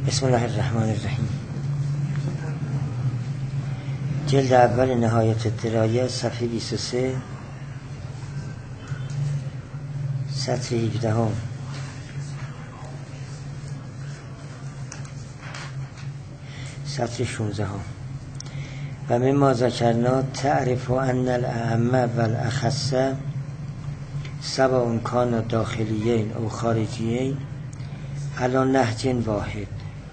بسم الله الرحمن الرحیم. جلد اول نهایت الدرایه صفحه 23 سطر 17 سطر 16 و مما ذکرنا تعرف ان الاعم والاخص سواء کان داخلیین او خارجیین علی نهج واحد.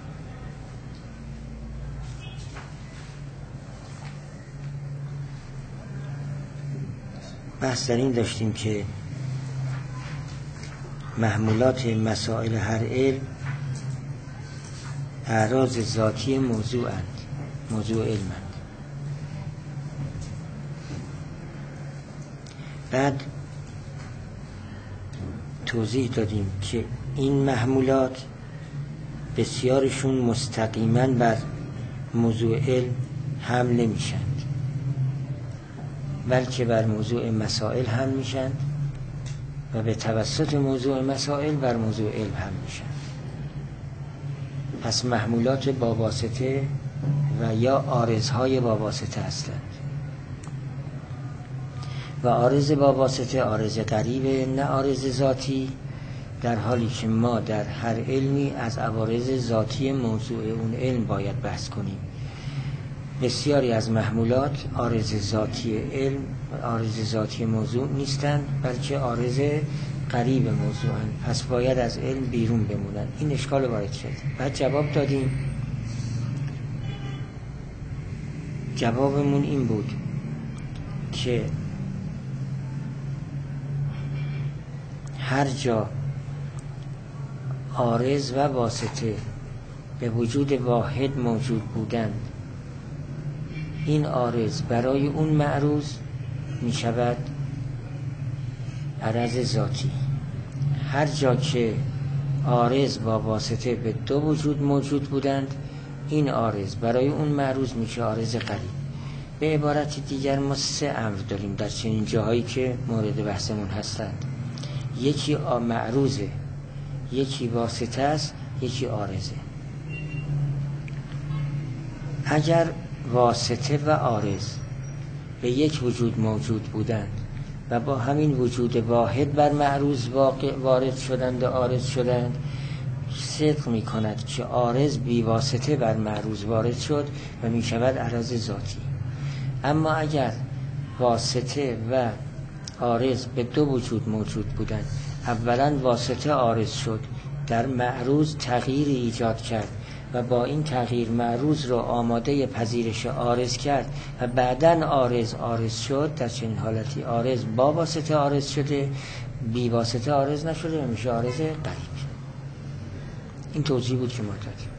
بحث در این داشتیم که محمولات مسائل هر علم اعراض ذاتی موضوع علمند. بعد توضیح دادیم که این محمولات بسیارشون مستقیما بر موضوع علم حمل نمیشند، بلکه بر موضوع مسائل حمل میشند و به توسط موضوع مسائل بر موضوع علم حمل میشند. پس محمولات با واسطه و یا عارضهای با واسطه هستند و عارض با واسطه عارض قریبه نه عارض ذاتی، در حالی که ما در هر علمی از عوارض ذاتی موضوع اون علم باید بحث کنیم. بسیاری از محمولات عارض ذاتی علم عارض ذاتی موضوع نیستند، بلکه عارض قریب موضوعند، پس باید از علم بیرون بمونند. این اشکال وارد شد. بعد جواب دادیم. جوابمون این بود که هر جا عارض و واسطه به وجود واحد موجود بودند، این عارض برای اون معروض می شود عرض ذاتی. هر جا که عارض با واسطه به دو وجود موجود بودند، این عارض برای اون معروض می شود عارض قریب. به عبارت دیگر ما سه امر داریم در چنین جاهایی که مورد بحثمون هستند. یکی معروضه، یکی واسطه است، یکی عارضه. اگر واسطه و عارض به یک وجود موجود بودند و با همین وجود واحد بر معروض وارد شدند و عارض شدند، صدق می کند که عارض بی واسطه بر معروض وارد شد و می شود عرض ذاتی. اما اگر واسطه و عارض به دو وجود موجود بودند، اولا واسطه عارض شد، در معروض تغییری ایجاد کرد و با این تغییر معروض رو آماده پذیرش عارض کرد و بعداً عارض شد، در چنین حالتی عارض با واسطه عارض شده، بی واسطه عارض نشده و میشه عارض قریب. این توضیح بود که ما دادیم.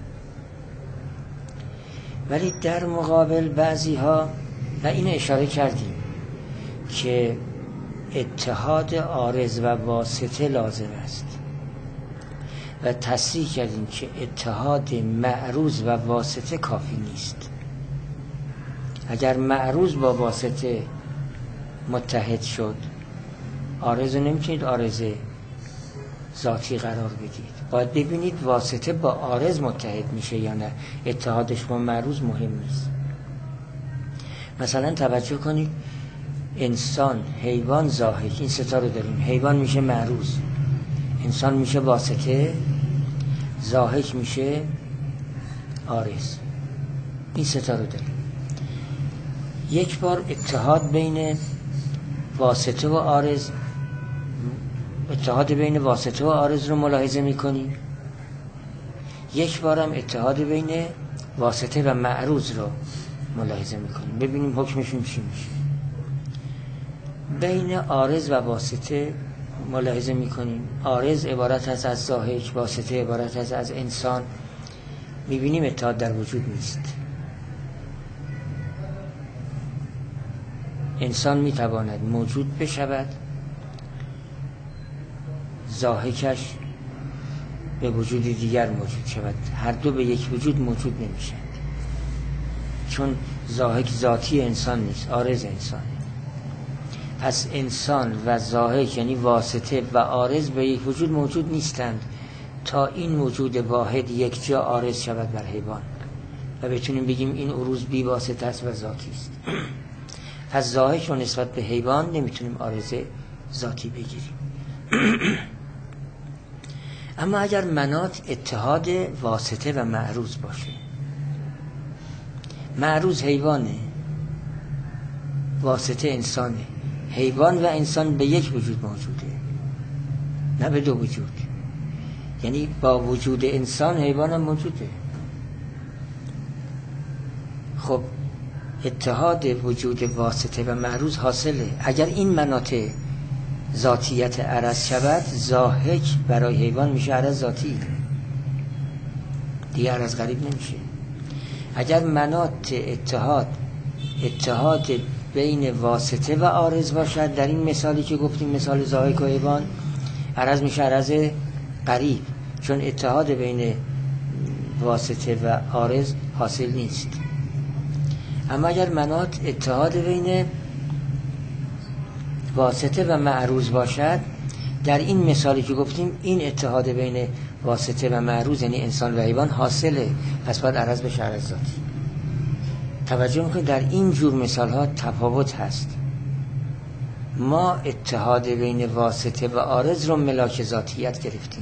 ولی در مقابل بعضی ها و این اشاره کردیم که اتحاد عارض و واسطه لازم است و تصریح کردیم که اتحاد معروض و واسطه کافی نیست. اگر معروض با واسطه متحد شد، عارض رو نمیتونید عارض ذاتی قرار بدید، باید ببینید واسطه با عارض متحد میشه یا نه. اتحادش با معروض مهم نیست. مثلا توجه کنید، انسان، حیوان، ضاحک، این سه تا رو داریم. حیوان میشه معروض، انسان میشه واسطه، ضاحک میشه عارض. این سه تا رو داریم. یک بار اتحاد بین واسطه و عارض رو ملاحظه میکنیم، یک بارم اتحاد بین واسطه و معروض رو ملاحظه میکنیم، ببینیم حکمشون چی میشه. بین عارض و واسطه ملاحظه میکنیم، عارض عبارت است از ضاحک، واسطه عبارت است از انسان، میبینیم اتحاد در وجود نیست. انسان میتواند موجود بشود، ضاحکش به وجود دیگر موجود شود، هر دو به یک وجود موجود نمیشند، چون ضاحک ذاتی انسان نیست، عارض انسان. پس انسان و ضاحک یعنی واسطه و عارض به یک وجود موجود نیستند، تا این وجود واحد یک جا عارض شود بر حیوان و بتونیم بگیم این عروض بی واسطه است و ذاتی است. پس ذاهش رو نسبت به حیوان نمیتونیم عارض ذاتی بگیریم. اما اگر مناط اتحاد واسطه و معروض باشه، معروض حیوانه، واسطه انسانه، حیوان و انسان به یک وجود موجوده نه به دو وجود، یعنی با وجود انسان حیوان هم موجوده. خب اتحاد وجود واسطه و معروض حاصله. اگر این مناط ذاتیت عرض شود، ضاحک برای حیوان میشه عرض ذاتی، دیگه عرض غریب نمیشه. اگر مناط اتحاد بین واسطه و عارض باشد، در این مثالی که گفتیم مثال ضاحک و حیوان، عرض میشه عرض غریب، چون اتحاد بین واسطه و عارض حاصل نیست. اما اگر مناط اتحاد بین واسطه و معروض باشد، در این مثالی که گفتیم این اتحاد بین واسطه و معروض یعنی انسان و حیوان حاصله، پس باید عرض بشه عرض ذاتی. توجه میکنید در این جور مثال ها تفاوت هست. ما اتحاد بین واسطه و عارض رو ملاک ذاتیت گرفتیم،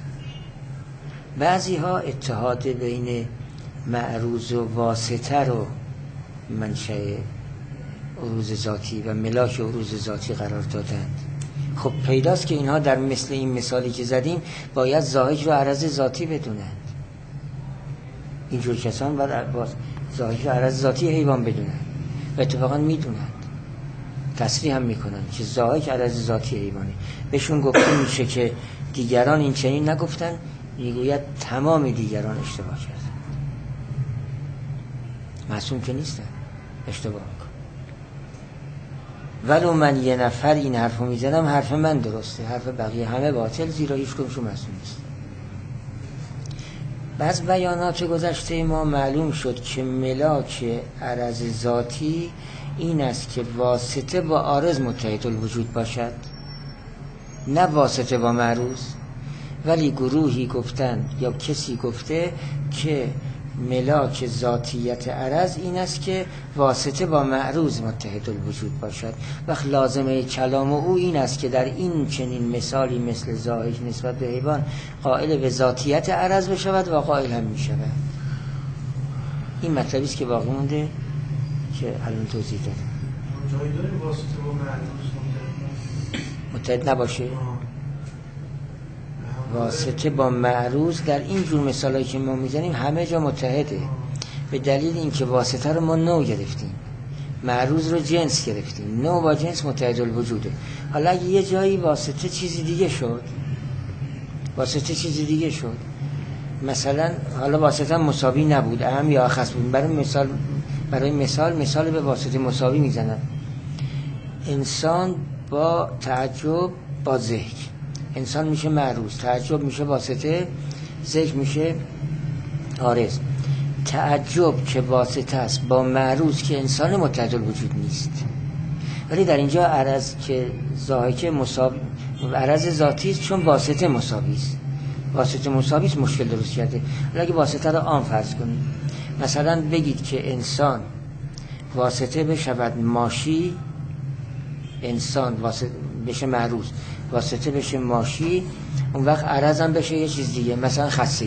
بعضی ها اتحاد بین معروض و واسطه رو منشأ عروض ذاتی و ملاک عروض ذاتی قرار دادند. خب پیداست که اینها در مثل این مثالی که زدیم باید ضاحک رو عرض ذاتی بدونند. اینجور کسان باید ضاحک رو عرض ذاتی حیوان بدونند و اتفاقا میدونند، تصریح هم میکنند که ضاحک عرض ذاتی حیوانه. بهشون گفته میشه که دیگران این چنین نگفتن، میگوید تمام دیگران اشتباه کردن. معصوم که نیستن، اشتباه میکن. ولو من یه نفر این حرفو میزنم، حرف من درسته، حرف بقیه همه باطل، زیرا هیچ کدومشون معصوم نیست. بعض بیانات گذشته ما معلوم شد که ملاک عرض ذاتی این است که واسطه با عارض متحد الوجود باشد، نه واسطه با معروض. ولی گروهی گفتن یا کسی گفته که ملاک ذاتیت عرض این است که واسطه با معروض متحد الوجود باشد. وقت لازمه کلام او این است که در این چنین مثالی مثل ضاحک نسبت به حیوان قائل به ذاتیت عرض بشود و قائل هم می شود. این مطلبی است که باقی مونده که الان توضیح دادم. جایی داره واسطه با معروض متحد نباشه؟ واسطه با معروض در این جور مثالایی که ما میزنیم همه جا متحده، به دلیل اینکه واسطه رو ما نوع گرفتیم، معروض رو جنس گرفتیم، نوع با جنس متحد الوجوده. حالا اگه یه جایی واسطه چیزی دیگه شد، مثلا حالا واسطه مساوی نبود، اهم یا اخص بود، برای مثال به واسطه مساوی میزنن. انسان با تعجب با ذکر، انسان میشه معروض، تعجب میشه واسطه، ذکر میشه عارض. تعجب که واسطه است با معروض که انسان متحد الوجود نیست. ولی در اینجا عرض که ضاحک مساوی، عرض ذاتی است چون واسطه مساوی است. واسطه مساوی است مشکل درست کرده. ولی اگه واسطه رو عام فرض کنیم، مثلا بگید که انسان واسطه بشود ماشی، انسان واسطه بشه معروض، واسطه بشه ماشی، اون وقت عرض هم بشه یه چیز دیگه، مثلا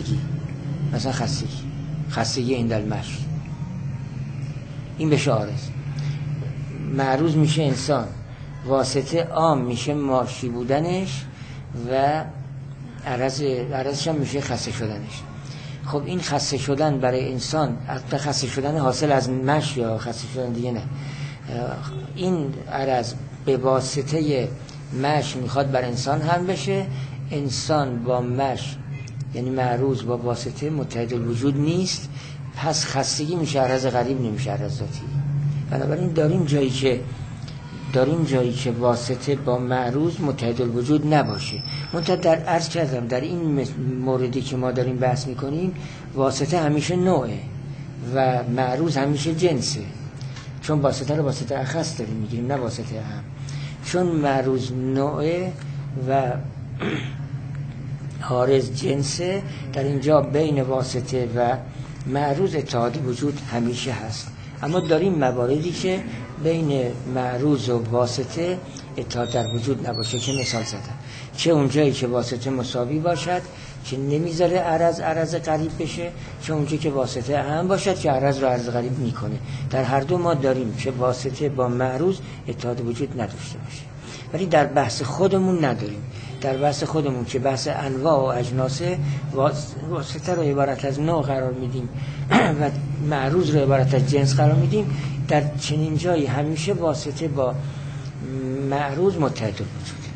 خستگی این دلمش، این بشه عارض. معروض میشه انسان، واسطه عام میشه ماشی بودنش و عرضش هم میشه خسته شدنش. خب این خسته شدن برای انسان، خسته شدن حاصل از مش یا خسته شدن دیگه نه، این عرض به واسطه مش میخواد بر انسان هم بشه، انسان با مش یعنی معروض با واسطه متحد الوجود نیست، پس خستگی میشه عرض غریب، نمیشه عرض ذاتی. بنابراین داریم جایی که واسطه با معروض متحد الوجود نباشه. منتها در عرض کردم در این موردی که ما داریم بحث میکنیم واسطه همیشه نوعه و معروض همیشه جنسه، چون واسطه رو واسطه اخص داریم میگیریم نه واسطه هم. چون معروض نوعه و عارض جنسه، در اینجا بین واسطه و معروض اتحاد وجود همیشه هست. اما داریم مواردی که بین معروض و واسطه اتحاد در وجود نباشه که مثال زدم، چه اونجایی که واسطه مساوی باشد که نمیذاره عرض قریب بشه، چه اونجایی که واسطه اهم باشد که عرض رو عرض قریب میکنه. در هر دو ما داریم که واسطه با معروض اتحاد وجود نداشته باشه، ولی در بحث خودمون نداریم. در بحث خودمون که بحث انواع و اجناسه، واسطه رو عبارت از نوع قرار میدیم و معروض رو عبارت از جنس قرار میدیم. در چنین جایی همیشه واسطه با معروض متحد وجود.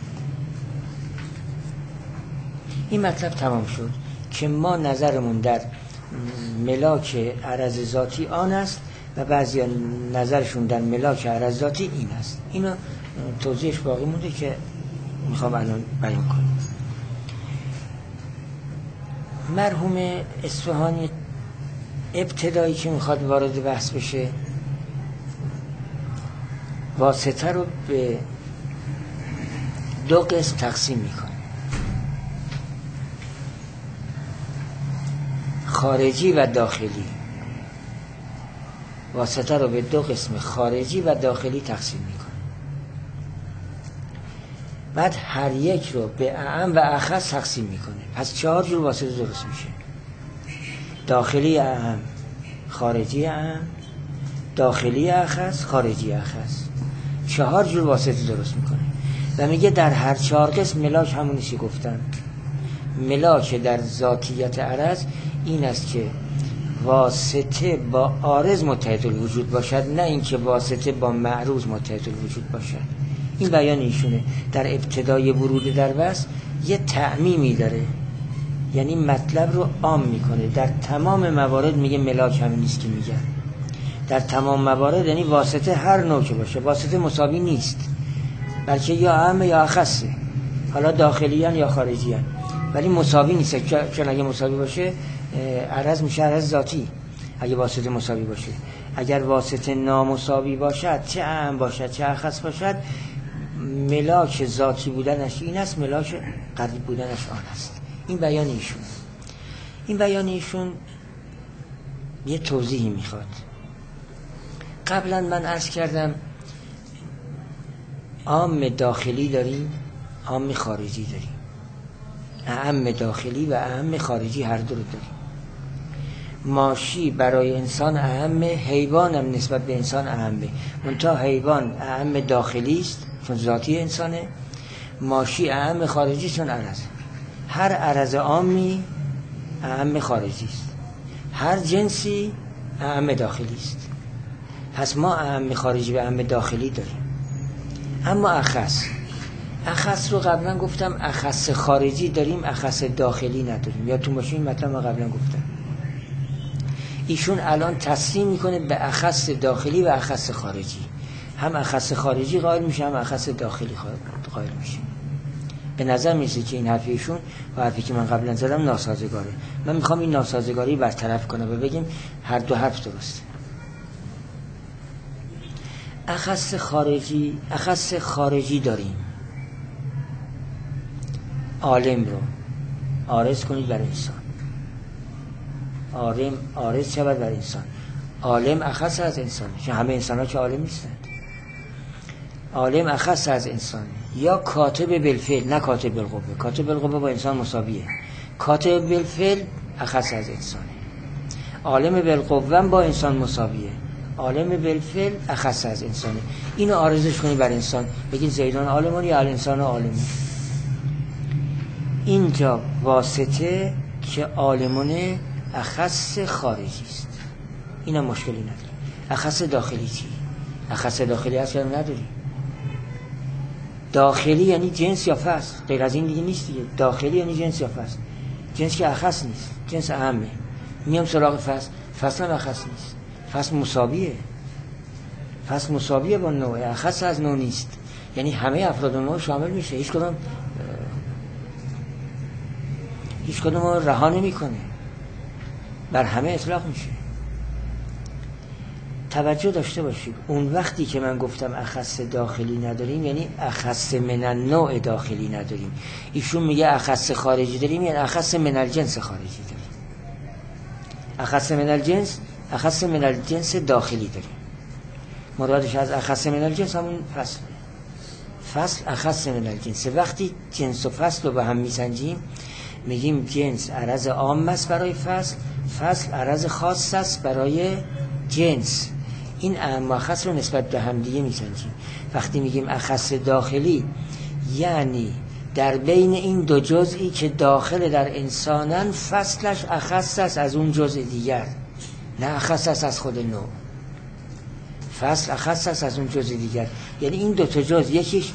این مطلب تمام شد که ما نظرمون در ملاک عرض ذاتی آن است و بعضی نظرشون در ملاک عرض ذاتی این است. اینو توضیحش باقی مونده که میخوام الان بیان کنم. مرحوم اصفهانی ابتدایی که میخواد وارد بحث بشه، واسطه رو به دو قسم تقسیم میکنه، خارجی و داخلی. واسطه رو به دو قسم خارجی و داخلی تقسیم میکنه. بعد هر یک رو به اعم و اخص تقسیم میکنه. پس 4 جور واسطه درست میشه: داخلی اعم، خارجی اعم، داخلی اخص، خارجی اخص. 4 جور واسطه درست میکنه و میگه در هر 4 قسم ملاک همونی که گفتم. ملاک در ذاتیت عرض این است که واسطه با عارض متحد الوجود باشد، نه اینکه واسطه با معروض متحد الوجود باشد. این بیان ایشونه. در ابتدای ورود در بحث یه تعمیمی داره، یعنی مطلب رو عام میکنه. در تمام موارد میگه ملاک همین نیست که میگن. در تمام موارد یعنی واسطه هر نوع که باشه، واسطه مساوی نیست، بلکه یا اعم یا اخصه، حالا داخلیان یا خارجیان، ولی مساوی نیست. چون اگه مساوی باشه عرض میشه عرض ذاتی. اگه واسطه مساوی باشه، اگر واسطه نامساوی باشد، چه اعم باشد چه اخص باشد، ملاک ذاتی بودنش این است، ملاک قریب بودنش آن است. این بیان ایشون. این بیان ایشون یه توضیحی میخواد. قبلا من عرض کردم عام داخلی داریم، عام خارجی داریم. اعم داخلی و اعم خارجی هر دو رو داریم. ماشی برای انسان اعم، حیوان هم نسبت به انسان اعمه. منتها حیوان اعم داخلی است چون ذاتی انسانه، ماشی اعم خارجی چون عرض. هر عرض عامی اعم خارجی است، هر جنسی اعم داخلی است. پس ما اعم خارجی و اعم داخلی داریم. اما اخص رو قبلا گفتم، اخص خارجی داریم، اخص داخلی نداریم. یادتون باشه این مطلب ما قبلا گفتم. ایشون الان تصمیم میکنه به اخص داخلی و اخص خارجی. هم اخص خارجی قائل میشه، هم اخص داخلی قائل میشه. به نظر میسه که این حرف ایشون و حرفی که من قبلا زدم ناسازگاره. من میخوام این ناسازگاری برطرف کنم و بگیم هر دو حرف درسته. اخص خارجی داریم. عالم رو عارض کنید بر انسان، عالم عارض شود بر انسان. عالم اخص از انسانه، چون همه انسان ها که عالم نیستند. عالم اخص از انسانه. یا کاتب بالفعل، نه کاتب بالقوه. کاتب بالقوه با انسان مساویه. کاتب بالفعل اخص از انسانه. عالم بالقوه با انسان مساویه. عالم بالفعل اخص از انسانه. اینو عارضش کنی بر انسان، بگید زیدان عالمون یا الانسان عالمون. اینجا واسطه که عالمونه اخص خارجی است. اینا مشکلی نداره. اخص داخلی چی؟ اخص داخلی اصلا نداری. داخلی یعنی جنس یا فصل، غیر از این دیگه نیست دیگه. داخلی یعنی جنس یا فصل. جنس که اخص نیست، جنس اهمه. میام سراغ فصل، فصل هم اخص نیست. فصل مساویه. فصل مساویه با نوع، اخص از نوع نیست. یعنی همه افراد نوع شامل میشه. هیچ کدوم رو رها نمیکنه، بر همه اطلاق میشه. توجه داشته باشید اون وقتی که من گفتم اخص داخلی نداریم یعنی اخص من النوع داخلی نداریم. ایشون میگه اخص خارجی داریم یعنی اخص من الجنس خارجی داریم. اخص من الجنس داخلی داریم. مرادش از اخص من الجنس همون فصل اخص من الجنس. وقتی جنس و فصل رو به هم میسنجیم میگیم جنس عرض عام است برای فصل عرض خاص است برای جنس. این اعم و اخص رو نسبت به هم دیگه میسنجیم. وقتی میگیم اخص داخلی یعنی در بین این دو جزئی که داخل در انسانن فصلش اخص است از اون جزء دیگر، نه اخص است از خود نوع. فصل اخص است از اون جزء دیگر، یعنی این دو تا جزء یکیش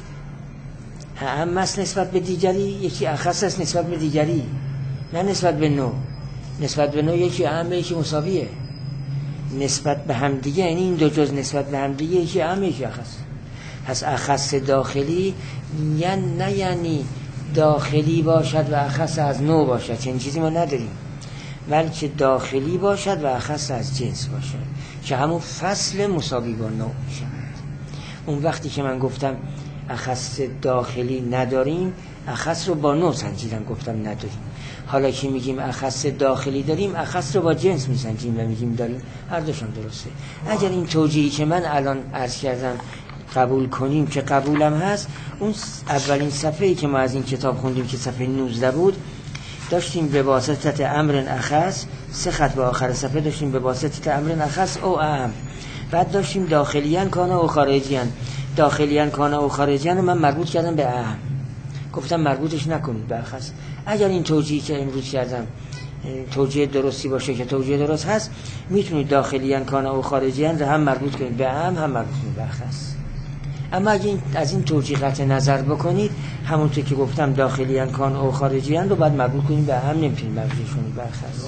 اعم است نسبت به دیگری، یکی اخص است نسبت به دیگری، نه نسبت به نوع. نسبت به نوع یکی اعم یکی مساویه. نسبت به هم دیگه یعنی این دو جزء نسبت به هم دیگه یکی اعم یکی اخص. پس اخص داخلی نه یعنی داخلی باشد و اخص از نوع باشد، چنین چیزی ما نداریم، بلکه داخلی باشد و اخص از جنس باشد که همون فصل مساوی با نوع میشه. اون وقتی که من گفتم اخص داخلی نداریم اخص رو با نوع سنجیدم، گفتم نداریم. حالا که میگیم اخص داخلی داریم اخص رو با جنس میسنجیم و میگیم داریم. هر دوشون درسته. اگر این توجیهی که من الان عرض کردم قبول کنیم که قبولم هست، اون اولین صفحه‌ای که ما از این کتاب خوندیم که صفحه 19 بود داشتیم به واسطه امر اخص، 3 خط به آخر صفحه داشتیم به واسطه امر اخص او اهم. بعد داشتیم داخلیان کانه و خارجیان. داخلیان کانه و خارجیان رو من مربوط کردم به اهم، گفتم مربوطش نکنید به اخص. اگر این توجیهی که امروز کردم توجیه درستی باشه که توجیه درست هست، میتونید داخلیان کانه و خارجیان رو هم مربوط کنید به اهم هم مربوط کنید به اخص. اما اگه از این توجیه قطع نظر بکنید، همونطور که گفتم داخلیان کان و خارجیان رو باید مربوط کنید به هم، نمیتونید مربوط کنید به اخص.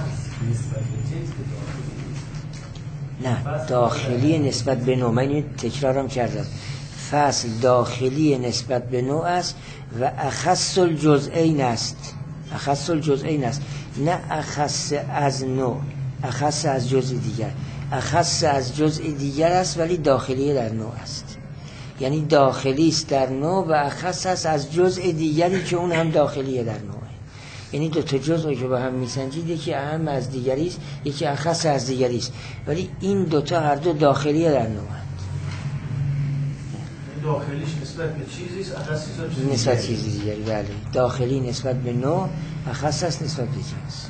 نه، داخلی نسبت به نوع. من این تکرارم کردم. فصل داخلی نسبت به نوع است و اخص الجزئین است. اخص الجزئین است، نه اخص از نوع، اخص از جزء دیگر. اخص از جزء دیگر است ولی داخلی در نوع است. یعنی داخلی است در نوع و اخص است از جزء دیگری که اون هم داخلیه در نوع. یعنی دو تا جزئی که با هم میسنجید، یکی اهم از دیگری است، یکی اخص از دیگری است، ولی این دو تا هر دو داخلیه در نوع. داخلیش نسبت به چیزی است، اخص نسبت چیزی دیگری. بله، داخلی نسبت به نوع، اخص است نسبت به جنس.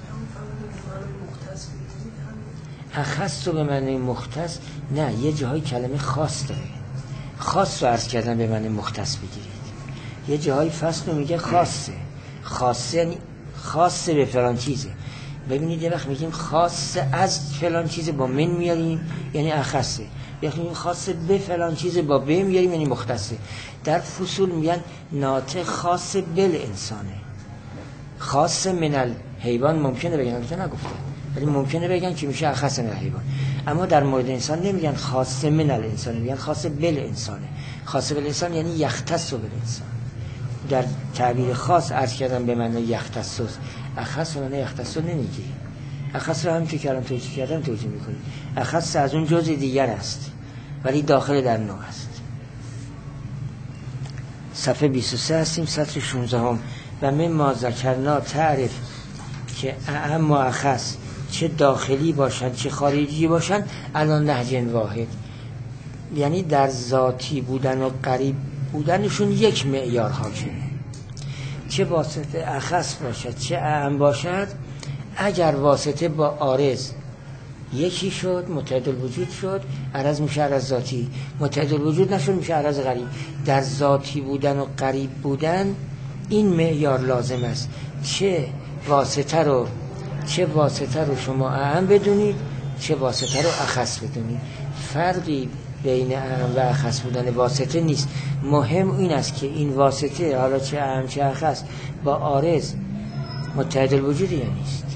اخص رو به معنی مختص نه، یه جاهای کلمه خاص داره. خاص رو عرض کردن به معنی مختص بگیرید. یه جاهای فصل رو میگه خاصه. خاصه یعنی خاصه به فلان چیزه. ببینید یه وقت میگیم خاصه از فلان چیزه با من میاریم یعنی اخصه. یه وقت میگیم خاصه به فلان چیزه با به میاریم یعنی مختصه. در فصول میگن ناطق خاص بل انسانه. خاص من الحیوان ممکنه بگن، البته نگفتن، ولی ممکنه بگن که میشه اخص من الحیوان. اما در مورد انسان نمیگن خاص من الانسان، میگن خاص بل انسانه. خاص بل انسان یعنی یختص بل انسان. در تعبیر خاص عرض کردم به معنی یختص. اخص معنی یختص نمیگی. اخص رو هم که کردم توجیه کردم توجیه میکنی. اخص از اون جزء دیگر است ولی داخل در نوع است. صفحه 23 هستیم، سطر 16 هم. و من ما ذکرنا تعرف که اعم و اخص چه داخلی باشن چه خارجی باشن الان نهج واحد، یعنی در ذاتی بودن و قریب بودنشون یک معیار حاکمه. چه واسطه اخص باشد چه اعم باشد، اگر واسطه با عارض یکی شد متحد الوجود شد، عرض میشه عرض ذاتی. متحد الوجود نشد میشه عرض غریب. در ذاتی بودن و قریب بودن این معیار لازم است. چه واسطه رو شما اعم بدونید، چه واسطه رو اخص بدونید. فرقی بین اعم و اخص بودن واسطه نیست. مهم این است که این واسطه حالا چه اعم چه اخص با عارض متحد الوجودی یا نیست.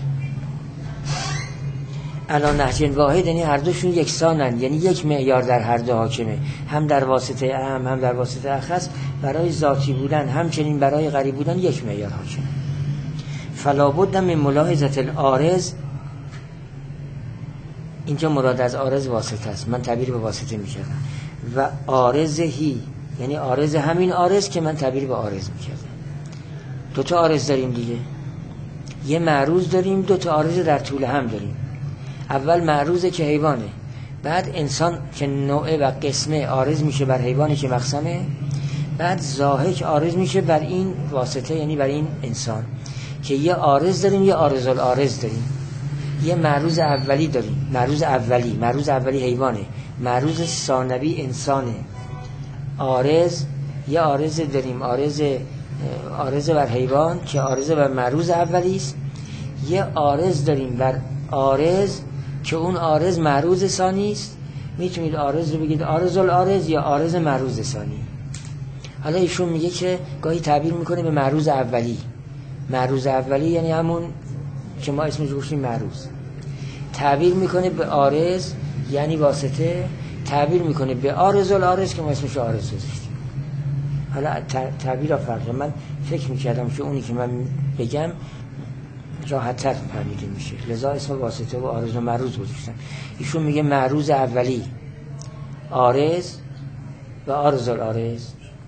الان نهج واحد یعنی هر دوشون یکسانن، یعنی یک معیار در هر دو حاکمه، هم در واسطه اعم هم در واسطه اخص. برای ذاتی بودن همچنین برای غریب بودن یک معیار حاکمه. فلا بد من ملاحظه العارض اینجا مراد از عارض واسطه است، من تعبیر به واسطه میکردم. و عارضهی یعنی عارض همین عارض که من تعبیر به عارض میکردم. دوتا عارض داریم دیگه، یه معروض داریم، دوتا عارض در طول هم داریم. اول معروضه که حیوانه، بعد انسان که نوعه و قسمه عارض میشه بر حیوانی که مقسمه، بعد ضاحک عارض میشه بر این واسطه یعنی بر این انسان، که یه عارض داریم یه عارض العارض داریم. یه معروض اولی داریم، معروض اولی حیوانه، معروض ثانوی انسانه. عارض یه عارض داریم، عارض بر حیوان که عارض بر معروض اولی است. یه عارض داریم بر عارض که اون عارض معروض ثانی است. میتونید عارض رو بگید عارض العارض یا عارض معروض ثانی. حالا ایشون میگه که گاهی تعبیر میکنه به معروض اولی. معروض اولی یعنی همون که ما اسمش گوشیم معروض. تعبیر میکنه به عارض یعنی واسطه، تعبیر میکنه به عارض العارض که ما اسمش عارض گذاشتیم. حالا تعبیر فرقه. من فکر میکردم که اونی که من بگم راحت‌تر فهمیده میشه، لذا اسم واسطه و عارض و معروض گذاشتم. ایشون میگه معروض اولی عارض و عارض العارض.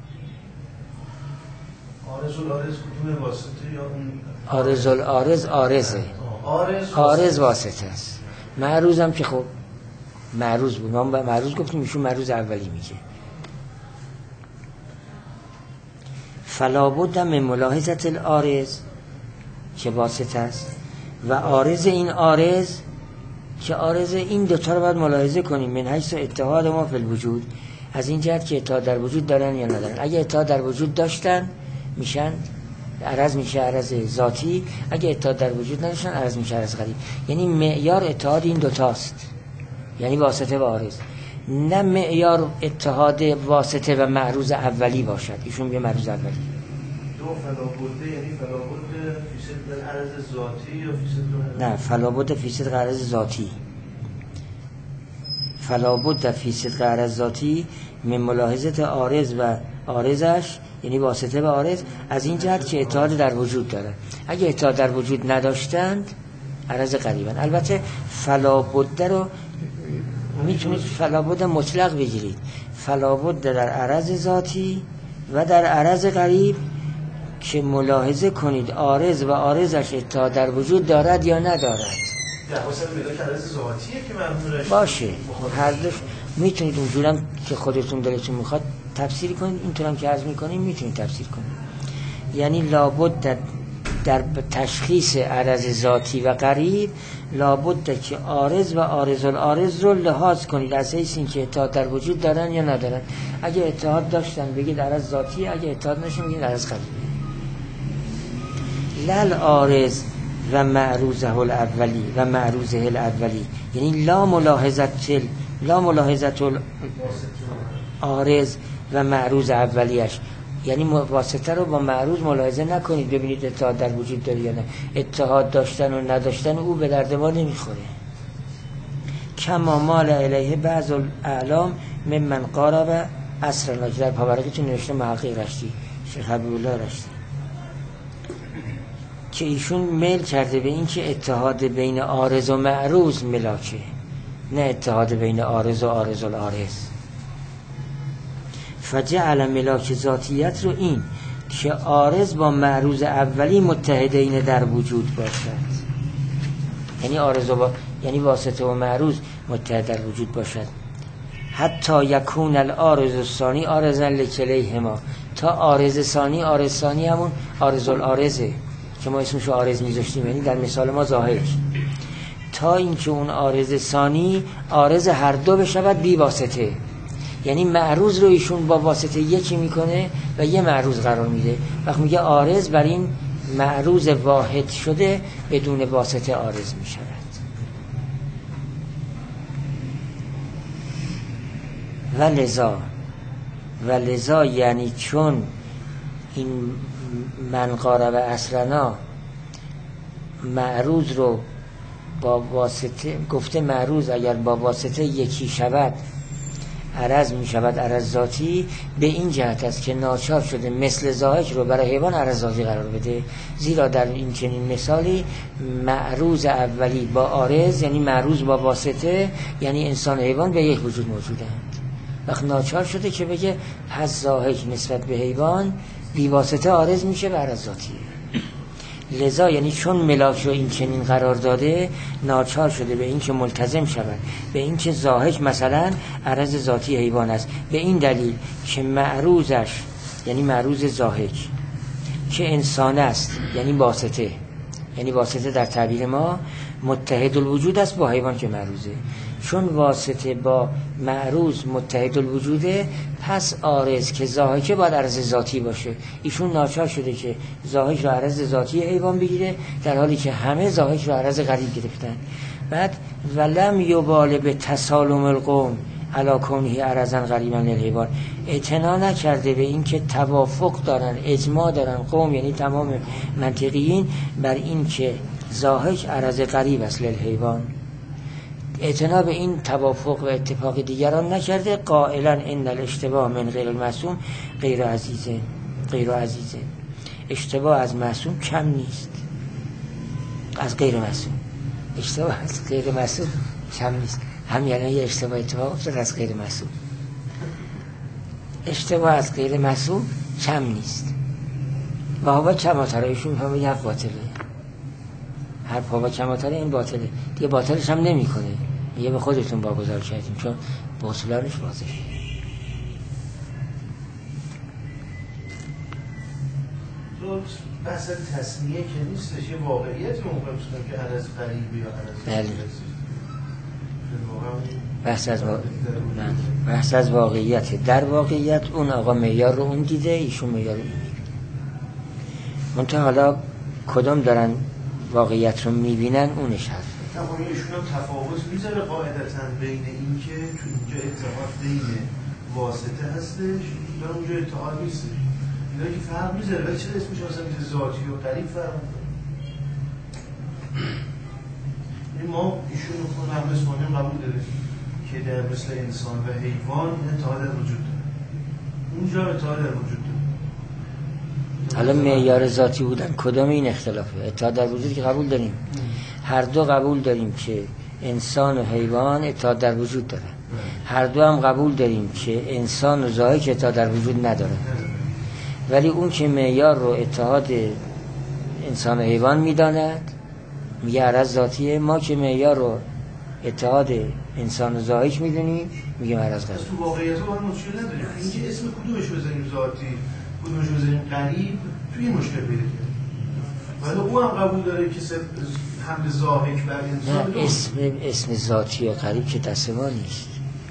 عارض العارض کدوم واسطه یا اون؟ عارض العارض عارضه، عارض واسطه است. معروض هم که خب معروض بود، ما معروض گفتیم، ایشون معروض اولی میگه. فلا بد من ملاحظه العارض که واسطه است و عارض این عارض که عارض این دوتا رو باید ملاحظه کنیم. من حیث اتحاد ما فی الوجود، از این جهت که اتحاد در وجود دارن یا ندارن. اگه اتحاد در وجود داشتن میشن عرض میشه عرض ذاتی، اگه اتحاد در وجود نداشتن عرض میشه عرض غریب. یعنی معیار اتحاد این دوتاست، یعنی واسطه و عارض، نه معیار اتحاد واسطه و معروض اولی باشد. ایشون میگه معروض اولی. دو فلا بده یعنی فلا بده فی صدق عرض ذاتی یا فی صدق؟ نه، فلا بد فی صدق عرض ذاتی. فلا بد فی صدق عرض ذاتی من ملاحظه عارض و عارضش یعنی واسطه و عارض، از این جهت که اتحاد در وجود دارن. اگه اتحاد در وجود نداشتند عرض قریبن. البته فلا بد رو میتونید فلا بد مطلق بگیرید، فلا بد در عرض ذاتی و در عرض قریب که ملاحظه کنید عارض و عارضش اتحاد در وجود دارد یا ندارد. باشه، هر دو میتونید اونجورم که خودتون دلتون میخواد تفسیر کنید، اینطورم که عرض میکنیم میتونید تفسیر کنید. یعنی لابد در تشخیص عرض ذاتی و قریب لابد که عارض و عارض العارض رو لحاظ کنید از حیث این که اتحاد در وجود دارن یا ندارن. اگه اتحاد داشتن بگید عرض ذاتی، اگه اتحاد نشون بگید عرض قریب. لل عارض و معروضه الاولی و معروضه الاولی، یعنی لا ملاحظت عارض و معروض اولیش، یعنی واسطه رو با معروض ملاحظه نکنید ببینید اتحاد در وجود داره یا نه. اتحاد داشتن و نداشتن او به درد ما نمیخوره. کما مال الیه بعض الاعلام ممن قارب اصرا، در پاورقیتون نوشته محقق رشتی، شیخ حبیبالله رشتی، که ایشون میل کرده به این که اتحاد بین عارض و معروض ملاکه، نه اتحاد بین عارض و عارض العارض. فجعل ملاک ذاتیت رو این که عارض با معروض اولی متحدین در وجود باشد، یعنی عارض با یعنی واسطه و معروض متحد در وجود باشد. حتی یکون العارض الثانی عارضا لکلیهما، تا عارض ثانی همون عارض العارضه که ما اسمشو عارض میذاشتیم، یعنی در مثال ما ظاهر، تا اینکه اون عارض ثانی عارض هر دو بشود بی واسطه. یعنی معروض رو ایشون با واسطه یکی میکنه و یه معروض قرار میده. وقتی میگه عارض بر این معروض واحد شده بدون واسطه عارض میشود. و لذا یعنی چون این من قارب اصلنا معروض رو با واسطه گفته، معروض اگر با واسطه یکی شود عرض می شود عرض ذاتی به این جهت است که ناچار شده مثل ضاحک رو برای حیوان عرض ذاتی قرار بده، زیرا در این چنین مثالی معروض اولی با عارض یعنی معروض با واسطه یعنی انسان و حیوان به یک وجود موجودند. وقت ناچار شده که بگه پس ضاحک نسبت به حیوان بی واسطه عارض میشه به عرض ذاتیه. لذا یعنی چون ملاک رو این چنین قرار داده ناچار شده به این که ملتزم شود به این که ضاحک مثلا عرض ذاتی حیوان است، به این دلیل که معروضش یعنی معروض ضاحک که انسان است یعنی واسطه، یعنی واسطه در تعبیر ما متحد الوجود است با حیوان که معروضه. چون واسطه با معروض متحد الوجوده پس عارض که ضاحکه باید عرض ذاتی باشه. ایشون ناچار شده که ضاحک رو عرض ذاتی حیوان بگیره در حالی که همه ضاحک رو عرض غریب گرفتن. بعد ولم یبال به تسالم القوم علی کونه عرضا غریبا للحیوان، اعتنا نکرده به این که توافق دارن اجماع دارن قوم یعنی تمام منطقیین بر این که ضاحک عرض غریب است للحیوان، اعتنا به این توافق و اتفاق دیگران نکرده. قائلا ان الاشتباه من غیر المعصوم غیر عزیزه. اشتباه از معصوم کم نیست، از غیر معصوم اشتباه از غیر معصوم کم نیست. هم یعنی یه اشتباه اتفاق افتاد از غیر معصوم، اشتباه از غیر معصوم کم نیست. و هوا کماترایشون همه یک باطله، هر هوا کماتره این باطله دیگه، باطلش هم نمی کنه، یه به خودتون واگذار کردیم چون باطلانش واضحه. بحث تصمیه که نیستش، یه واقعیت ممکن که عرض غریبی یا عرض بحث از واقعیت. در واقعیت اون آقا معیار رو اون دیده، ایشون معیار رو این دیده. منتها حالا کدام دارن واقعیت رو میبینن اونش هست. اما ایشون هم تفاوت میذاره قاعدتاً بین این که تو اینجا اتحاد بین واسطه هستش و اونجا اتحاد نیستش، اینا که فرق میذاره، ولی چرا اسمش مثلا میشه ذاتی و غریب فرق میذاره؟ ما ایشون رو خود هم اسمانیم قبول داریم که در مثل انسان و حیوان اتحاد وجود داره، اونجا اتحاد وجود داره. حالا معیار ذاتی بودن کدام این اختلافه؟ اتحاد در وجود که قبول داریم، هر دو قبول داریم که انسان و حیوان اتحاد در وجود داره، هر دو هم قبول داریم که انسان و ضاحک اتحاد در وجود نداره. ولی اون که معیار رو اتحاد انسان و حیوان میداند میگه عرض ذاتیه، ما که معیار رو اتحاد انسان و ضاحک میدونیم میگه عرض غریب. تو واقعیت رو باید مشکل نداریم، اینکه اسم کدومش بزنیم ذاتی کدومش بزنیم غریب توی این مشکل پیدا کرد. ولی او هم قبول داره که حمل ضاحک بر انسان اسم ذاتی و غریب که دست ما نیست.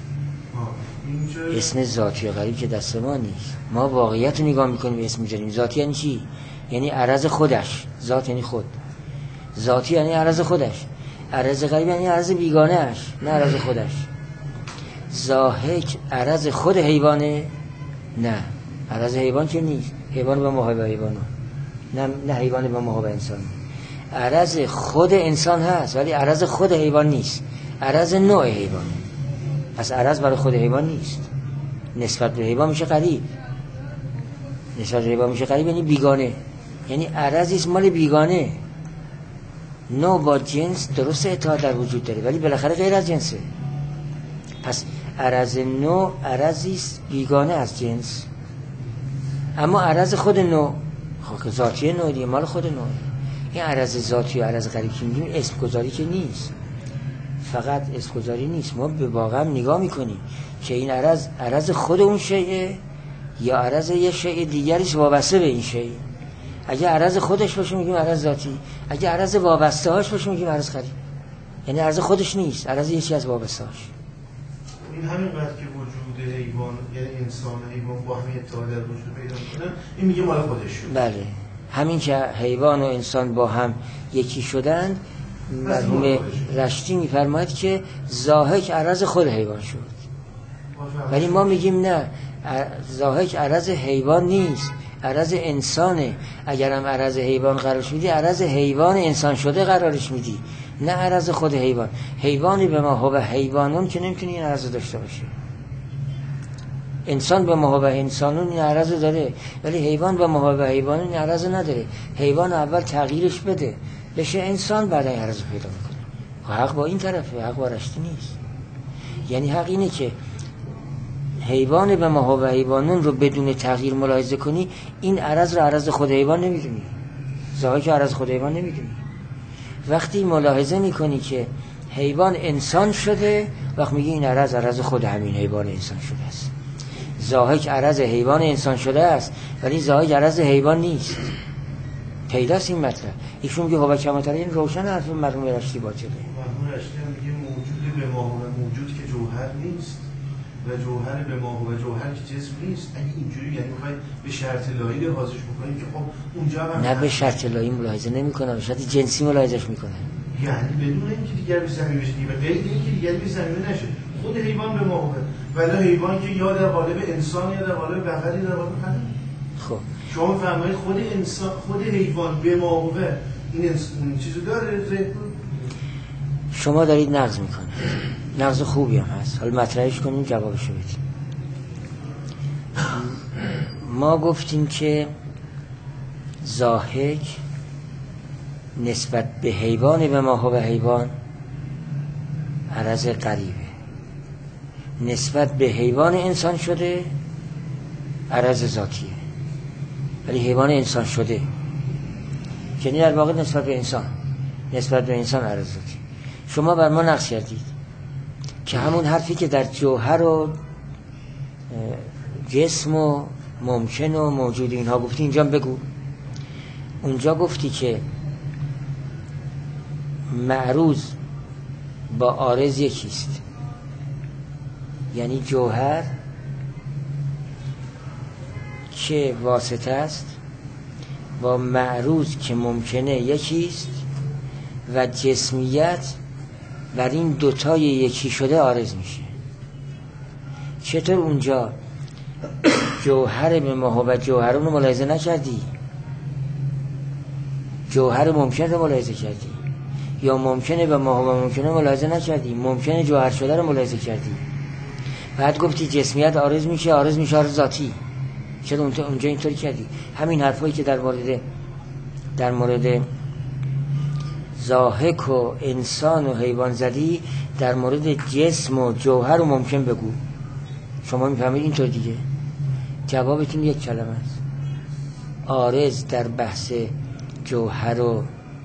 اسم ذاتی و غریب که دست ما نیست. ما واقعیت رو نگاه میکنیم اسم میذاریم. ذاتی یعنی چی؟ یعنی عرض خودش. ذات یعنی خود. ذاتی یعنی عرض خودش. عرض غریب یعنی عرض بیگانه‌اش، نه عرض خودش. ضاحک عرض خود حیوانه؟ نه، عرض حیوان که نیست. حیوان به محابه حیوانه، نه حیوان به محابه انسان. عرض خود انسان هست ولی عرض خود حیوان نیست، عرض نوع حیوانه. پس عرض برای خود حیوان نیست، نسبت به حیوان میشه غریب. نسبت به حیوان میشه غریب یعنی بیگانه، یعنی عرضی است مال بیگانه. نوع با جنس درست اتحاد در وجود داره ولی بالاخره غیر از جنسه. پس عرض نوع عرضی است بیگانه از جنس، اما عرض خود نوع خب ذاتی نوع دیگه، مال خود نوع. این عرض ذاتی و عرض غریب که میگیم اسم گذاری که نیست، فقط اسم گذاری نیست. ما به واقع نگاه میکنیم که این عرض خود اون شیء یا عرض یه شیء دیگریش وابسته به این شیء. اگه عرض خودش باشه میگیم عرض ذاتی، اگه عرض وابسته هاش باشه میگیم عرض غریب. یعنی عرض خودش نیست، عرض یه چیز از وابسته هاش. این همینقدر که وجود حیوان یعنی انسان و حیوان با همین اتحاد در وجود پیدا کنه، این میگه مال خودش شد. بله، همین که حیوان و انسان با هم یکی شدند، مرحوم رشتی میفرماید که ضاحک عرض خود حیوان شد. ولی ما میگیم نه، ضاحک عرض حیوان نیست، عرض انسانه. اگرم عرض حیوان قرارش میدی عرض حیوان انسان شده قرارش میدی، نه عرض خود حیوان. حیوانی به ما هو حیوانون که نمیتونی این عرض داشته باشه. انسان به ماهو انسانون این عرض داره، ولی حیوان به ماهو حیوانون این عرض نداره. حیوان اول تغییرش بده بشه انسان، بعد این عرض پیدا میکنه. حق با این طرفه، حق با رشتی نیست. یعنی حق اینه که حیوان به ماهو حیوانون رو بدون تغییر ملاحظه کنی، این عرض رو عرض خود حیوان نمیدونی، ظاهر که عرض خود حیوان نمیدونی. وقتی ملاحظه میکنی که حیوان انسان شده، وقت میگی این عرض خود همین حیوان انسان شده است. ظاهر عرض حیوان انسان شده است، ولی ظاهر عرض حیوان نیست. پیداست این مطلب. ایشون میگه هو کماتر، این روشن حرف مرحوم رشتی باطله. مرحوم رشتی هم میگه موجود به ما و موجود که جوهر نیست و جوهر به ما و جوهر که جسم نیست. اگه اینجوری یعنی میخواید به شرط لایی لحاظش بکنید که خب اونجا هم نه به شرط لایی ملاحظه نمیکنه، به شرط جنسی ملاحظهش میکنه. یعنی بدون اینکه دیگر به زمین بشه، و غیر اینکه دیگر به زمین نشه، خود حیوان به ما ولی حیوان که یا در قالب انسان یا در قالب بقری در قالب حیوان. خب شما فهمید خود انسان، خود حیوان به ما این چیزو داره. شما دارید نقض میکنید، نقض خوبی هم هست، حالا مطرحش کنیم جوابشو بدیم. ما گفتیم که ضاحک نسبت به حیوان به ما و حیوان عرض قریبه، نسبت به حیوان انسان شده عرض ذاتیه، ولی حیوان انسان شده یعنی در واقع نسبت به انسان عرض ذاتی. شما بر ما نقص کردید که همون حرفی که در جوهر و جسم و ممکن و موجود اینها گفتی اینجا بگو. اونجا گفتی که معروض با عارض یکیست، یعنی جوهر که واسطه است با معروض که ممکنه یکیست و جسمیت بر این دوتای یکی شده عارض میشه. چطور اونجا جوهر به ما و جوهرون رو ملاحظه نکردی؟ جوهر ممکن رو ملاحظه کردی، یا ممکنه به ما و ممکنه ملاحظه نکردی، ممکنه جوهر شده رو ملاحظه کردی. بعد گفتی جسمیت عارض میشه عارض ذاتی. چرا اونجا اینطوری کردی؟ همین حرفایی که در مورد ضاحک و انسان و حیوان زدی، در مورد جسم و جوهر و ممکن بگو. شما میفهمید اینطور دیگه. جوابتون یک کلمه است. عارض در بحث جوهر و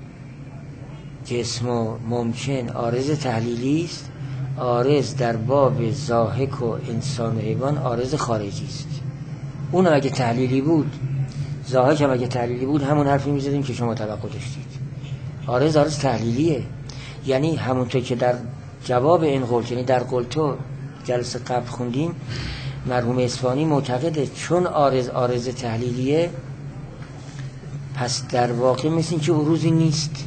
جسم و ممکن عارض تحلیلی است. عارض در باب ضاحک و انسان و حیوان عارض خارجی است. اون اگه تحلیلی بود، ضاحک هم اگه تحلیلی بود، همون حرفی میزدیم که شما توقع داشتید. عارض تحلیلیه، یعنی همونطور که در جواب این قول، یعنی در قولتو جلسه قبل خوندیم، مرحوم اصفهانی معتقده چون عارض تحلیلیه، پس در واقع مثل این که عروضی نیست.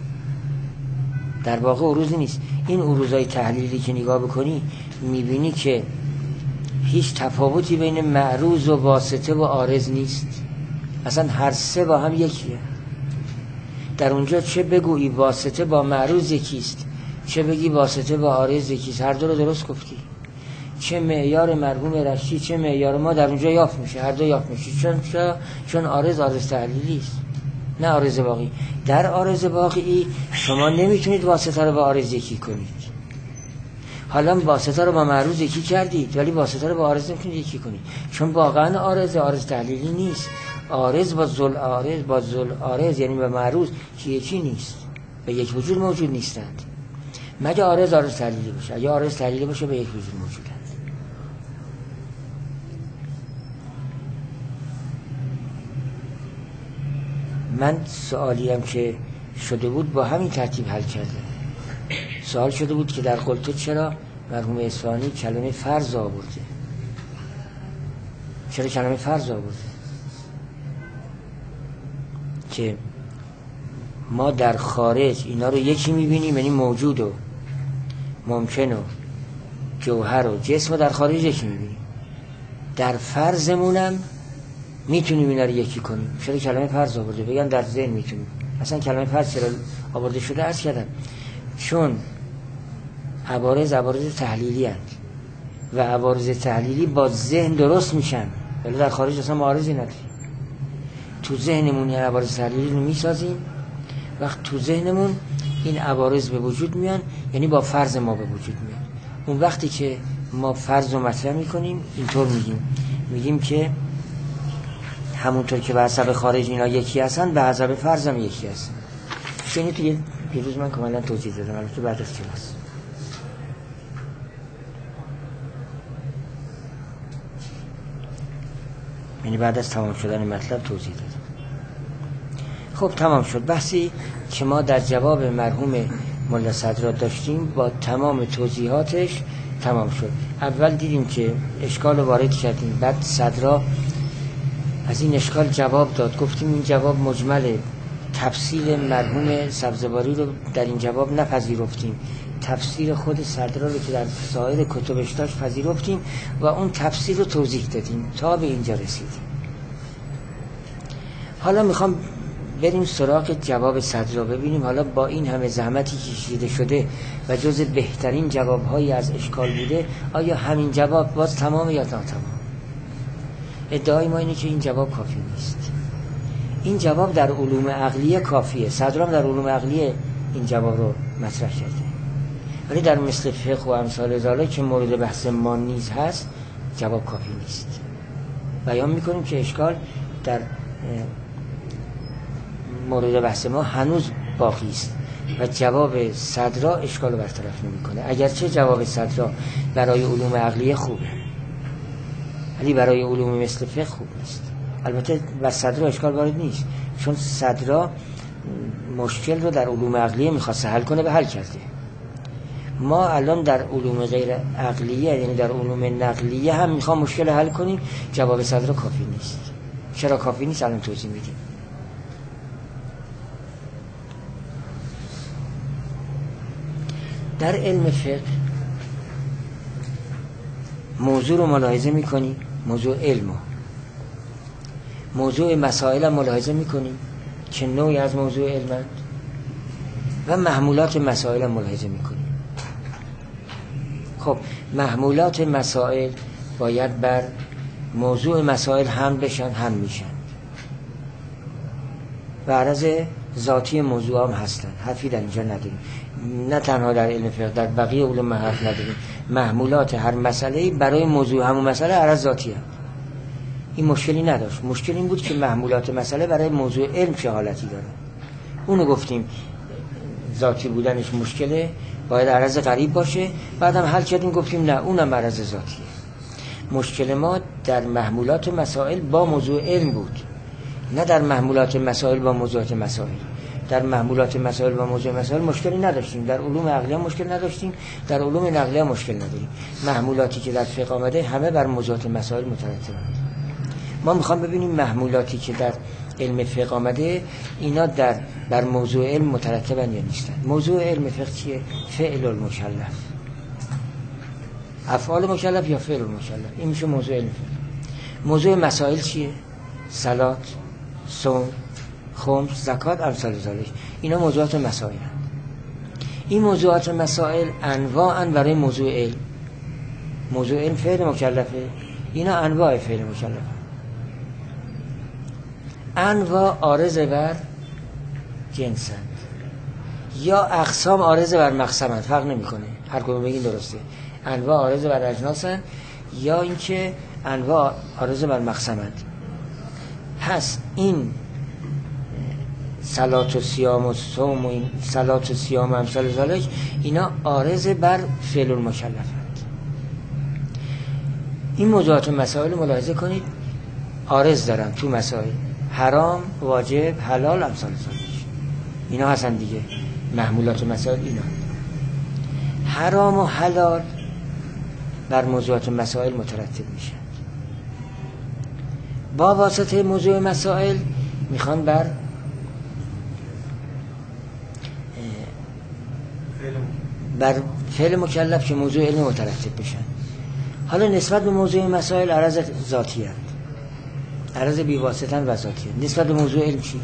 در واقع عروضی نیست. این عروضای تحلیلی که نگاه بکنی میبینی که هیچ تفاوتی بین معروض و واسطه و عارض نیست. اصلا هر سه با هم یکیه. در اونجا چه بگویی واسطه با معروض یکیست، چه بگی واسطه با عارض یکیست، هر دو رو درست گفتی. چه معیار مرحوم رشتی چه معیار ما در اونجا یافت میشه، هر دو یافت میشه. چون عارض تحلیلی است، نه عارض واقعی. در عارض واقعی شما نمیتونید واسطه رو با عارض یکی کنید. حالا واسطه رو با معروض یکی کردید، ولی واسطه رو با عارض نمیتونید یکی کنید، چون واقعا عارض تحلیلی نیست. عارض با ذل عارض یعنی به معروض که یکی نیست، به یک وجود موجود نیستند، مگه عارض تحلیلی باشه. اگه عارض تحلیلی باشه به یک وجود موجودند. من سوالیم که شده بود با همین ترتیب حل کردم. سوال شده بود که در قلتو چرا مرحوم اصفهانی کلمه فرض آورده؟ چرا کلمه فرض آورده؟ که ما در خارج اینا رو یکی میبینیم، یعنی موجود و ممکن و جوهر و جسم در خارج یکی میبینیم، در فرضمونم میتونیم اینا رو یکی کنیم. چرا کلمه فرض آورده؟ بگن در ذهن میتونیم. اصلا کلمه فرض چرا آورده شده؟ عرض کردم چون عوارض تحلیلی هست. و عوارض تحلیلی با ذهن درست میشن، ولی در خارج اصلا معارضی نداریم. تو ذهنمون این عوارض تحلیلی رو میسازیم، وقت تو ذهنمون این عوارض به وجود میان، یعنی با فرض ما به وجود میان. اون وقتی که ما فرض رو مطرح میکنیم اینطور میگیم که همونطور که به حسب خارج اینا یکی هستن، به حسب فرض هم یکی هستن. اینو توی روز من کاملا توضیح دادم، البته بعد از کلاس، یعنی بعد از تمام شدن مطلب توضیح دادم. خب تمام شد بحثی که ما در جواب مرحوم ملا صدرا داشتیم، با تمام توضیحاتش تمام شد. اول دیدیم که اشکال رو وارد کردیم، بعد صدرا از این اشکال جواب داد، گفتیم این جواب مجمله، تفسیر مرحوم سبزواری رو در این جواب نپذیرفتیم، تفسیر خود صدرا رو که در سایر کتبش داشت پذیرفتیم و اون تفسیر رو توضیح دادیم تا به اینجا رسیدیم. حالا میخوام بریم سراغ جواب صدرا، ببینیم حالا با این همه زحمتی که کشیده شده و جز بهترین جوابهایی از اشکال بوده، آیا همین جواب باز تمام یا ناتمام؟ ادعای ما اینه که این جواب کافی نیست. این جواب در علوم عقلیه کافیه، صدرا هم در علوم عقلیه این جواب رو مطرح کرده، ولی در مثل فقه و امثال ذالک که مورد بحث ما نیز هست جواب کافی نیست. بیان میکنیم که اشکال در مورد بحث ما هنوز باقی است و جواب صدرا اشکال رو برطرف نمیکنه. اگرچه جواب صدرا برای علوم عقلیه خوبه، ولی برای علوم مثل فقه خوب نیست. البته بر صدرا اشکال وارد نیست، چون صدرا مشکل رو در علوم عقلیه میخواسته حل کنه و حل کرده. ما الان در علوم غیر عقلیه، یعنی در علوم نقلیه هم میخوام مشکل حل کنیم، جواب صدرا کافی نیست. چرا کافی نیست الان توضیح میدیم. در علم فقه موضوع رو ملاحظه میکنیم، موضوع علم، موضوع مسائل هم ملاحظه میکنیم که نوعی از موضوع علمند و محمولات مسائل هم ملاحظه میکنیم. خب محمولات مسائل باید بر موضوع مسائل هم بشن، هم میشن و عرض ذاتی موضوع هم هستن، حرفی در اینجا نداریم. نه تنها در علم فقه، در بقیه علوم حرف نداریم. محمولات هر مسئله برای موضوع همون مسئله عرض ذاتی هم. این مشکلی نداشت. مشکل این بود که محمولات مسئله برای موضوع علم چه حالتی داره. اونو گفتیم ذاتی بودنش مشکله، باید عرض غریب باشه. بعدم حل کردیم گفتیم نه، اونم عرض ذاتیه. مشکل ما در محمولات مسائل با موضوع علم بود، نه در محمولات مسائل با موضوعات مسائل. در محمولات مسائل و موضوع مسائل مشکلی نداشتیم، در علوم عقلیه مشکل نداشتیم، در علوم نقلیه مشکل نداریم. محمولاتی که در فقه آمده همه بر موضوعات مسائل مترتبند. ما میخوام ببینیم محمولاتی که در علم فقه آمده اینا بر موضوع علم مترتبن یا نیستن. موضوع علم فقه چیه؟ فعل المکلف، افعال مکلف یا فعل المکلف، این میشه موضوع علم فقه. موضوع مسائل چیه؟ صلات، صوم، خمس، زکات، امثال ذالک. اینا موضوعات مسائل هستند. این موضوعات مسائل انواعاً برای موضوع علم. موضوع علم فعل مکلفه، اینا انواع فعل مکلفه. انواع عارض بر جنسند یا اقسام عارض بر مقسمند، فرق نمیکنه، هر کدوم بگین درسته. انواع عارض بر اجناسند یا اینکه انواع عارض بر مقسمند. پس این صلات و صیام و صوم و این صلات و صیام و امثال ذالک اینا عارض بر فعل المکلفند. این موضوعات مسائل ملاحظه کنید عارض دارن تو مسائل، حرام، واجب، حلال، امثال ذالک. اینا هستن دیگه محمولات مسائل. اینا حرام و حلال بر موضوعات مسائل مترتب میشن. با واسطه موضوع مسائل میخوان بر فعل مکلف که موضوع علم مترتب بشن. حالا نسبت به موضوع مسائل عرض ذاتی هست، عرض بی واسطه و ذاتی هست. نسبت به موضوع علم چی؟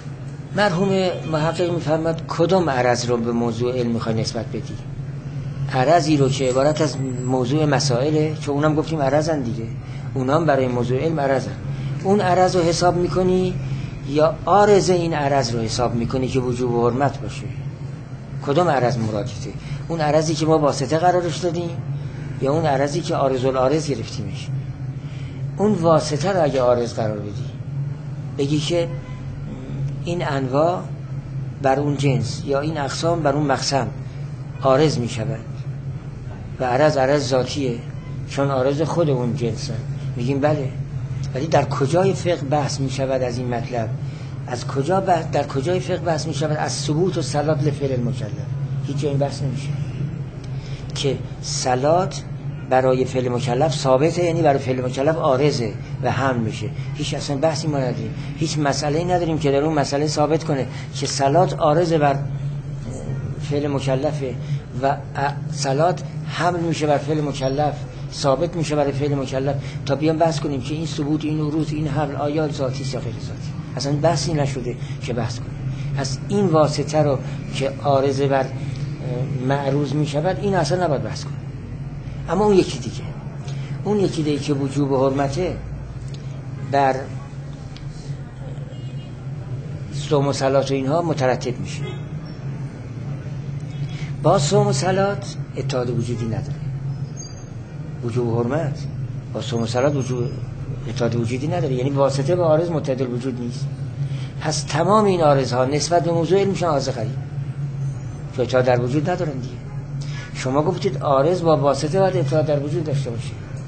مرحوم محقق میفرماد کدوم عرض رو به موضوع علم میخوای نسبت بدی؟ عرضی رو که عبارت از موضوع مسائله، چون اونم گفتیم عرضن دیگه، اونام برای موضوع علم عرضن، اون عرض رو حساب میکنی یا عارض این عرض رو حساب میکنی که وجوب و حرمت باشه؟ کدوم عرض مرادته؟ اون عرضی که ما واسطه قرارش دادیم یا اون عرضی که عارض العارض گرفتیمش؟ اون واسطه رو اگه عارض قرار بدی، بگی که این انواع بر اون جنس یا این اقسام بر اون مقسم عارض می شود و عرض ذاتیه چون عارض خود اون جنسه، میگیم بله. ولی در کجای فقه بحث می شود از این مطلب؟ در کجای فقه بحث می شود از ثبوت و صلات لفعل المکلف؟ هیچ جای این بحث نمیشه که صلات برای فعل مکلف ثابته، یعنی برای فعل مکلف عارضه و حمل میشه. هیچ اصلا بحثی ما نداریم، هیچ مسئله‌ای نداریم که در اون مسئله ثابت کنه که صلات عارضه بر فعل مکلفه و صلات حمل میشه بر فعل مکلف، ثابت میشه برای فعل مکلف، تا بیام بحث کنیم که این ثبوت، این عروض، این حمل آیا ذاتی یا غیر ذاتی. اصلا بحثی نشده که بحث کنیم. پس این واسطه رو که عارضه بر معروض میشود، این اصلا نباید بحث کنیم. اما اون یکی دیگه که وجوب و حرمته بر صوم و صلات و اینها مترتب میشه. با صوم و صلات اتحاد وجودی نداره. وجوب و حرمت با صوم و صلات اتحاد وجودی نداره، یعنی واسطه با عارض متحد الوجود نیست. پس تمام این عارضها نسبت به موضوع علم میشن عارض غریب، که اتحاد در وجود ندارن دیگه. شما گفتید عارض با واسطه باید اتحاد در وجود داشته باشه.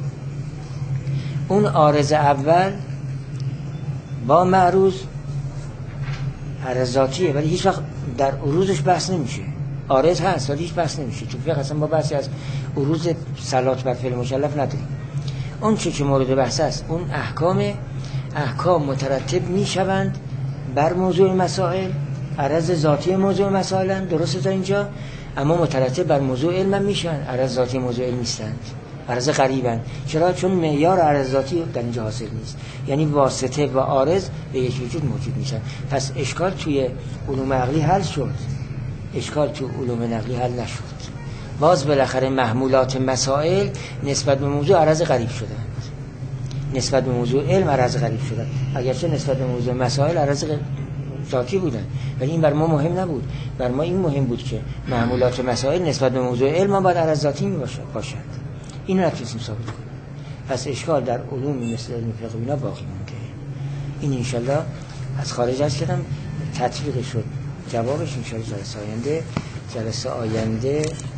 اون عارض اول با معروض عرض ذاتیه، ولی هیچ وقت در عروضش بحث نمیشه. عارض هست ولی هیچ بحث نمیشه، چون فقط اصلا با بحثی از عروض صلات بر فعل مکلف نداریم. اون چه که مورد بحث است، اون احکام مترتب میشوند بر موضوع مسائل، عرض ذاتی موضوع مسائل درسته تا اینجا، اما مترتب بر موضوع علم میشن، عرض ذاتی موضوع علم نیستند، عرض غریبن. چرا؟ چون معیار عرض ذاتی در اینجا حاصل نیست، یعنی واسطه و عارض به یک وجود موجود میشن. پس اشکال توی علوم عقلی حل شد، اشکال تو علوم نقلی حل نشد. باز بالاخره محمولات مسائل نسبت به موضوع عرض غریب شدند، نسبت به موضوع علم عرض غریب شدند، اگرچه نسبت به موضوع مسائل عرض ذاتی بودن، ولی این بر ما مهم نبود. بر ما این مهم بود که محمولات مسائل نسبت به موضوع علم ما باید عرض ذاتی باشد. این رو نتونستیم ثابت کنیم. پس اشکال در علوم مثل علم فقه اینا باقی مونده. این انشالله از خارج از کردم تطبیق شد، جوابش انشالله جلسه آینده